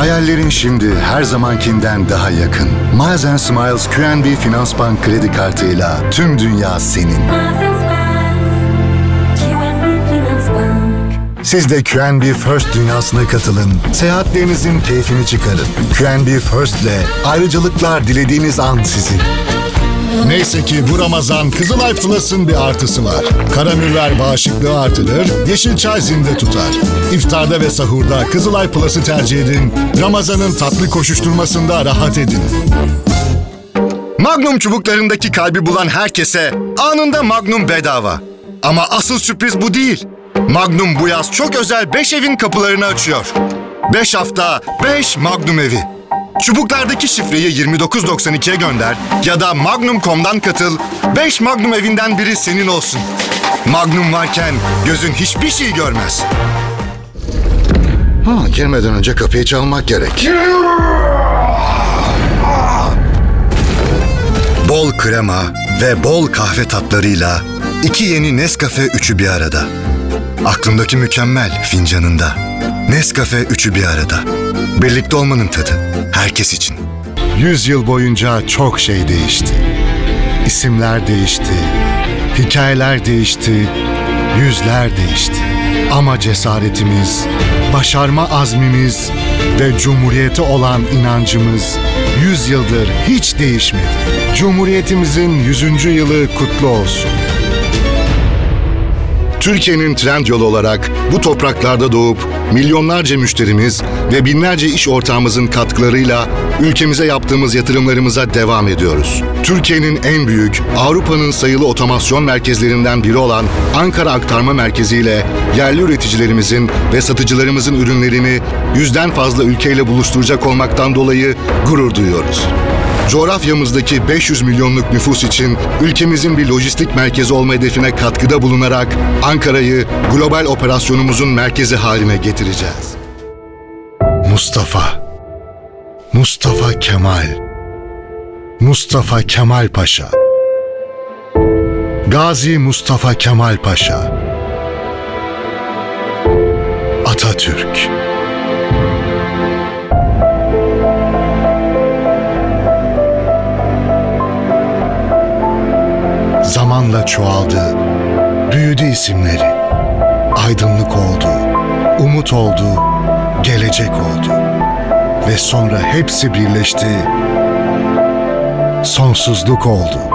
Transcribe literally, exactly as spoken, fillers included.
Hayallerin şimdi her zamankinden daha yakın. Miles and Smiles Q and B Finans Bank kredi kartıyla tüm dünya senin. Siz de Q and B First dünyasına katılın. Seyahatlerinizin keyfini çıkarın. Q and B First ile ayrıcalıklar dilediğiniz an sizin. Neyse ki bu Ramazan Kızılay Plus'ın bir artısı var. Karamürver bağışıklığı artırır, yeşil çay zinde tutar. İftarda ve sahurda Kızılay Plus'ı tercih edin. Ramazan'ın tatlı koşuşturmasında rahat edin. Magnum çubuklarındaki kalbi bulan herkese anında Magnum bedava. Ama asıl sürpriz bu değil. Magnum bu yaz çok özel beş evin kapılarını açıyor. beş hafta, beş Magnum evi. Çubuklardaki şifreyi yirmi dokuz doksan ikiye gönder ya da magnum nokta com'dan katıl, beş Magnum evinden biri senin olsun. Magnum varken gözün hiçbir şey görmez. Ha, girmeden önce kapıyı çalmak gerek. Bol krema ve bol kahve tatlarıyla iki yeni Nescafe üçü bir arada. Aklımdaki mükemmel fincanında. Nescafe üçü bir arada. Birlikte olmanın tadı. Herkes için. Yüz yıl boyunca çok şey değişti. İsimler değişti. Hikayeler değişti. Yüzler değişti. Ama cesaretimiz, başarma azmimiz ve Cumhuriyete olan inancımız yüz yıldır hiç değişmedi. Cumhuriyetimizin yüzüncü yılı kutlu olsun. Türkiye'nin Trendyol olarak bu topraklarda doğup milyonlarca müşterimiz ve binlerce iş ortağımızın katkılarıyla ülkemize yaptığımız yatırımlarımıza devam ediyoruz. Türkiye'nin en büyük, Avrupa'nın sayılı otomasyon merkezlerinden biri olan Ankara Aktarma Merkezi ile yerli üreticilerimizin ve satıcılarımızın ürünlerini yüzden fazla ülkeyle buluşturacak olmaktan dolayı gurur duyuyoruz. Coğrafyamızdaki beş yüz milyonluk nüfus için ülkemizin bir lojistik merkezi olma hedefine katkıda bulunarak Ankara'yı global operasyonumuzun merkezi haline getireceğiz. Mustafa, Mustafa Kemal, Mustafa Kemal Paşa, Gazi Mustafa Kemal Paşa, Atatürk. Zamanla çoğaldı, büyüdü isimleri. Aydınlık oldu, umut oldu, gelecek oldu. Ve sonra hepsi birleşti, sonsuzluk oldu.